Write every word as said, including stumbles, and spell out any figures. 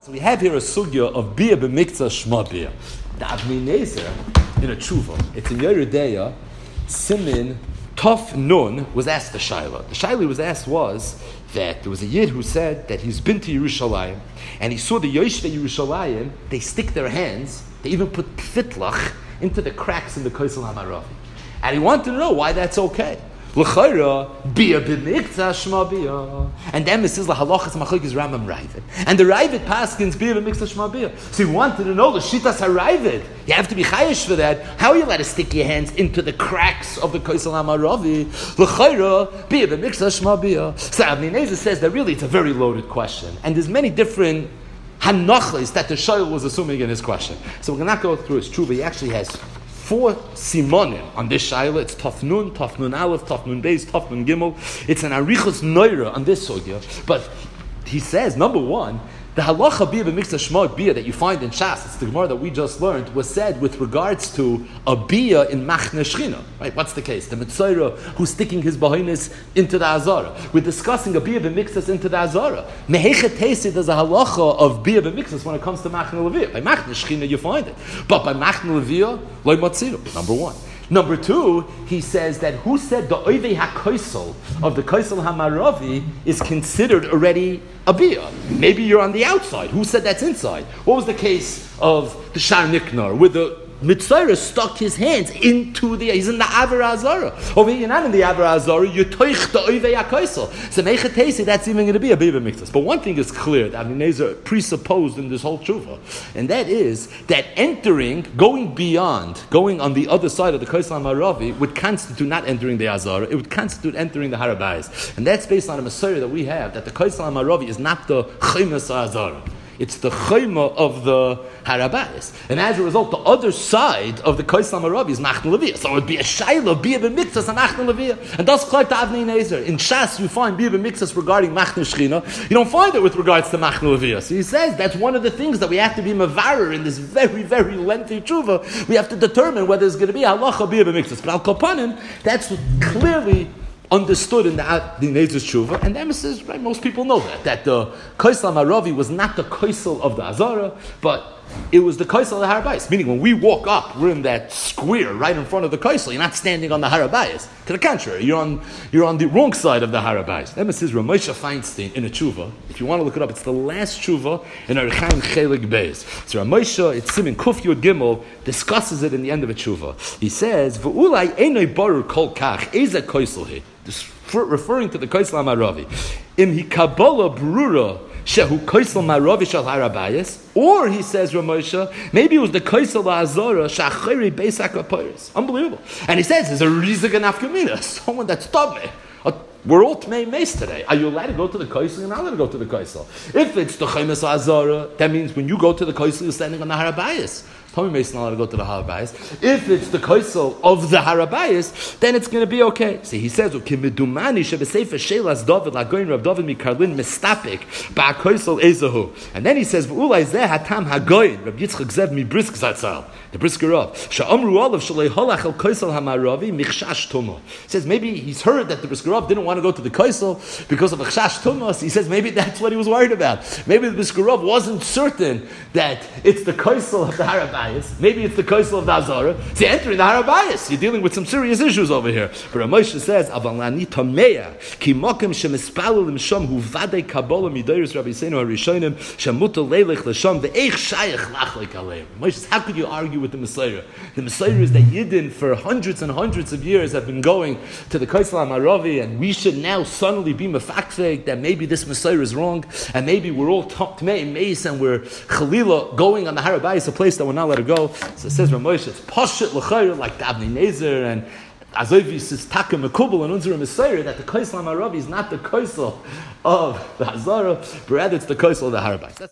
So we have here a sugya of bia b'miktzah shma bia. The Avnei Nezer in a tshuva. It's in Yerudeya. Simin Tov Nun was asked the shaila. The shaila he was asked was that there was a yid who said that he's been to Yerushalayim and he saw the Yoshvei Yerushalayim. They stick their hands. They even put fitlach into the cracks in the Kosel Hamaravi, and he wanted to know why that's okay. L'chayra bia b'miktzah shma bia, and then this is la halachas machlokes Rambam Ravid, and the Ravid paskins bia b'miktzah shma bia. So he wanted to know the shitas haravid. You have to be chayish for that. How are you allowed to stick your hands into the cracks of the Kosel Hamaravi? L'chayra bia b'miktzah shma bia. So Avnei Nezer says that really it's a very loaded question, and there's many different hanachas that the shayl was assuming in his question. So we're going to not go through his true, but he actually has four simonim on this shayla. It's Tov Nun, Tov Nun Aleph, Tov Nun Beis, Tov Nun Gimel. It's an arichos noira on this sugya. But he says, number one, the halacha bia b'miktzah shma bia that you find in Shas, it's the Gemara that we just learned, was said with regards to a bia in machne shchina. Right? What's the case? The Mitzayra who's sticking his behinis into the Azara. We're discussing a bia b'miktzah into the Azara. Mehechet Tesi, there's a halacha of bia b'miktzah when it comes to machne levia. By machne shchina you find it, but by machne levia loy matziru. Number one. Number two, he says that who said the oivei hakoisel of the Kosel Hamaravi is considered already a bia? Maybe you're on the outside. Who said that's inside? What was the case of the Shar Niknar, where the Mitzayra stuck his hands into the, he's in the Aver Azara. Over here, you're not in the Aver Azara, you're toich the oivei hakoisel. So Mechatesi, that's even going to be a bia b'miktzah. But one thing is clear that Avnei Nezer presupposed in this whole tshuva, and that is that entering, going beyond, going on the other side of the Kosel Hamaravi would constitute not entering the Azara, it would constitute entering the Harabayis. And that's based on a Messiah that we have, that the Kosel Hamaravi is not the Chaymas Azara. It's the chayma of the Harabayis. And as a result, the other side of the Kosel Hamaravi is Machne Levia. So it would be a shayla, bia b'miktzas, and Machne Levia. And that's like the Avnei Nezer. In Shas, you find bia b'miktzas regarding Machne Shchina. You don't find it with regards to Machne Levia. So he says that's one of the things that we have to be mavarer in this very, very lengthy tshuva. We have to determine whether it's going to be halacha bia b'miktzas. But al kapanim, that's clearly understood in the Avnei Nezer's tshuva, and the emphasis, right? Most people know that that the Kosel Hamaravi was not the Kosel of the Azara, but it was the Kosel of the Harabayis. Meaning, when we walk up, we're in that square right in front of the Kosel. You're not standing on the Harabayis. To the contrary, you're on you're on the wrong side of the Harabayis. The emphasis Ramosha Feinstein in a tshuva. If you want to look it up, it's the last tshuva in Archaim Chelik Beis. So Ramosha, it's Simin Kuf Yud Gimel, discusses it in the end of a tshuva. He says, "V'ulai einay barur kol kach eza Kosel he." Referring to the Kosel Hamaravi, im hikabala brura shehu Kosel Hamaravi shal Harabayis, or he says Ramosha, maybe it was the Kosel Azara shachiri beisak aporis. Unbelievable. And he says there's a rizig and afkamina, someone that's tummy. We're all Tmei Meis today. Are you allowed to go to the Kosel? You're not allowed to go to the Kosel. If it's the Chemes Azara, that means when you go to the Kosel, you're standing on the Harabayis. Tommy Mason allowed to go to the Harabayis. If it's the Kosel of the Harabayis, then it's going to be okay. See, he says, "Ukimidumani shebesefer shelas David lagoin Rav David mikarlin mistapik ba'Kosel ezahu." And then he says, "V'ulai zeh hatam hagoin Rav Yitzchak zev mi brisk zatzal." The brisker of she'amru olav shalei holach el Kosel Hamaravi michshash tumah. He says maybe he's heard that the brisker of didn't want to go to the Kosel because of a chshash tumah. He says maybe that's what he was worried about. Maybe the brisker of wasn't certain that it's the Kosel of the Harabayis. Maybe it's the Kosel of the Azara. See, entering the Harabayis, you're dealing with some serious issues over here. But Ramosha says, "Avalani tameya ki mokem shemispalu l'msham hu vadei kabola midayris Rabbi Seinu harishonim shemutal leilech l'sham ve'eich shayach lachlek aleim." Ramosha says, how could you argue with the Messiah? The Messiah is that Yidden for hundreds and hundreds of years have been going to the Kosel Hamaravi, and we should now suddenly be mefakfeg that maybe this Messiah is wrong, and maybe we're all tmei meis and we're chalila going on the Harabayis, a place that we're not let it go. So it says Ramosha, it's Pashut l'chayr like the Avnei Nezer and Azovi says Taka Mekubal and Unzur Messiah that the Kosel Hamaravi is not the Kosel of the Hazara, but rather it's the Kosel of the Harabayis.